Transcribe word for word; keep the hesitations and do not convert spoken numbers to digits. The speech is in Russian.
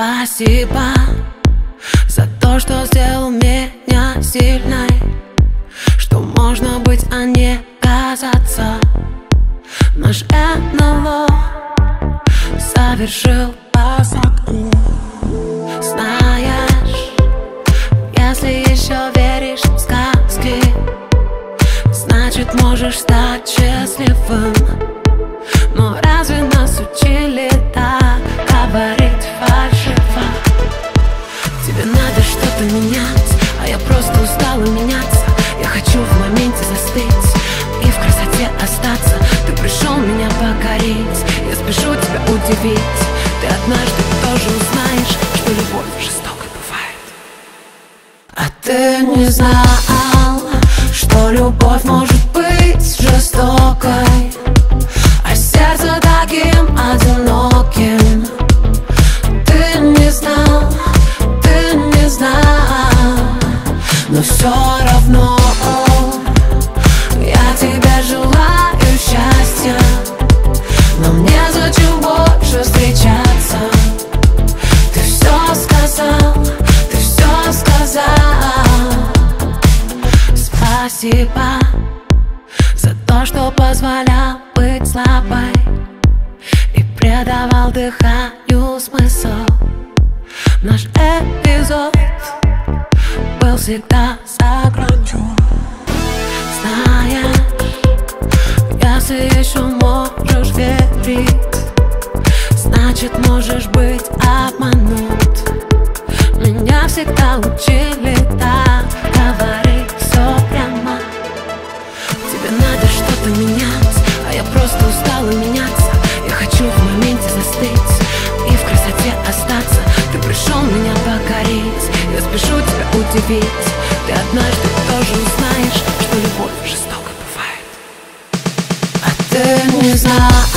Спасибо за то, что сделал меня сильной, что можно быть, а не казаться. Наш эн эл о совершил посадку. Знаешь, если еще веришь в сказки, значит можешь стать счастливым. Но разве нас учили так говорить фальшиво? Тебе надо что-то менять, а я просто устала меняться. Я хочу в моменте застыть и в красоте остаться. Ты пришел меня покорить, я спешу тебя удивить. Ты однажды тоже узнаешь, что любовь жестокой бывает. А ты не знал, что любовь может быть жестокой, а сердце таким одиноким. Ты не знал, ты не знал, но все равно я тебе желаю счастья. Но мне зачем больше встречаться? Ты все сказал, ты все сказал. Спасибо за то, что позволял быть слабой и придавал дыханию смысл. Наш эпизод был всегда закручен. Знаешь, если еще можешь верить, значит можешь быть обманут. Меня всегда учили так говорить все прямо. Тебе надо что-то менять, а я просто устала меняться. Я хочу в моменте застыть и в красоте остаться. Ты пришел меня покорить, я спешу тебя удивить. Ты однажды тоже узнаешь, что любовь жестокой бывает. А ты не знаешь,